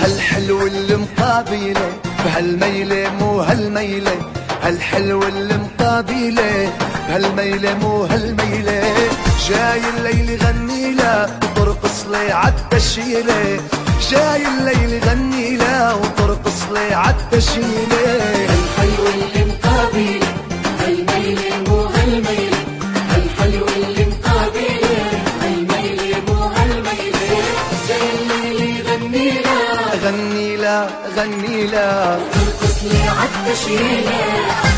هالحلو اللي مقابله بهالميلة مو هالميلة، هالحلو اللي مقابله بهالميلة مو هالميلة. جاي الليل غني له وترقص لي عالتشيلة، جاي الليل غني له وترقص لي عالتشيلة. هالحلو اللي مقابله هالميلة مو هالميلة، هالحلو اللي مقابله هالميلة مو هالميلة. جاي الليل غني له غني له غني له وترقص لي عالتشيلة.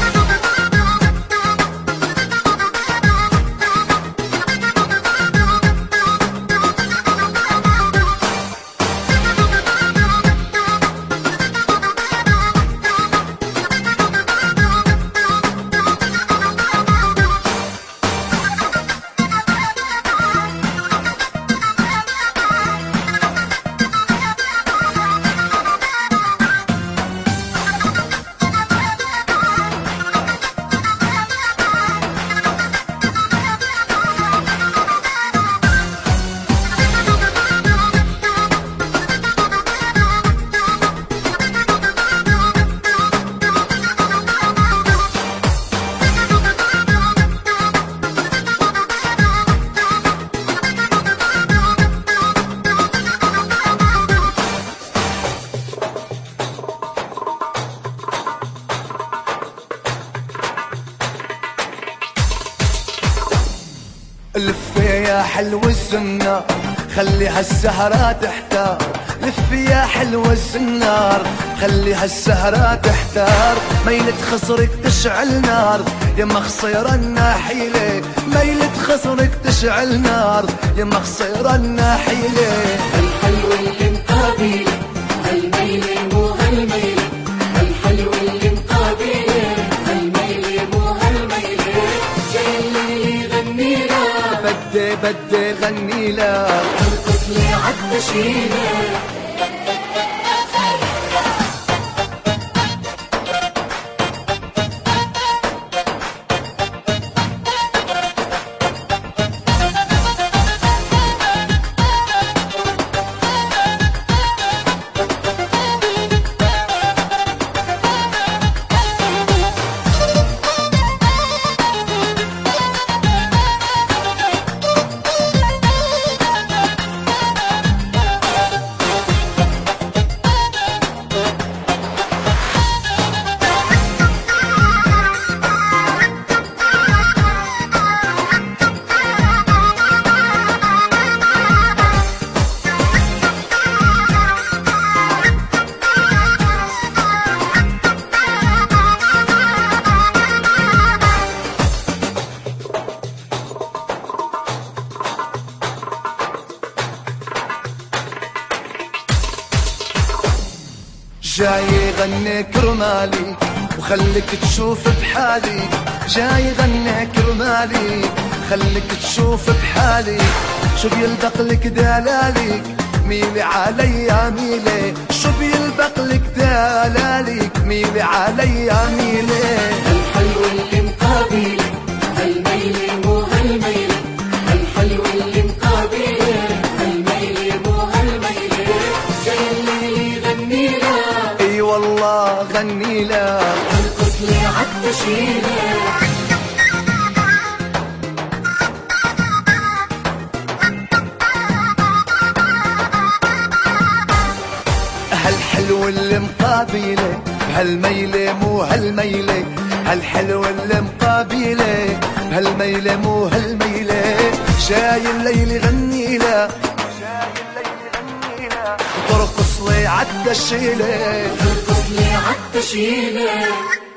لف يا حلو السنار خلي هالسهرة تحتار، لف يا حلو السنار خلي هالسهرة تحتار. ميلة خصرك تشعل نار يما خصيرنا حيلة، ميلة خصرك تشعل نار يما خصيرنا حيلة. هالحلو اللي مقابله هالميلة مو هالميلة، هالحلو اللي مقابله هالميلة مو هالميلة. جاي الليل غني له بدي غني له وترقص لي عالتشيلة. جاي غني كرمالي وخليك تشوف بحالي، جاي غني كرمالي خليك تشوف بحالي. شو بيلبق لك دلاليك ميلي عليا ميلي، شو بيلبق لك دلاليك ميلي عليا ميلي. هالحلو اللي مقابله هالميلة مو هالميلة، هالحلو اللي مقابله هالميلة مو هالميلة. جاي الليل غني له اي والله غني له وترقص لي عالتشيلة. هالحلو اللي مقابله بهالميلة مو هالميلة، هالحلو اللي مقابله بهالميلة مو هالميلة. جاي الليل غني له وترقص لي عالتشيلة، وترقص لي عالتشيلة.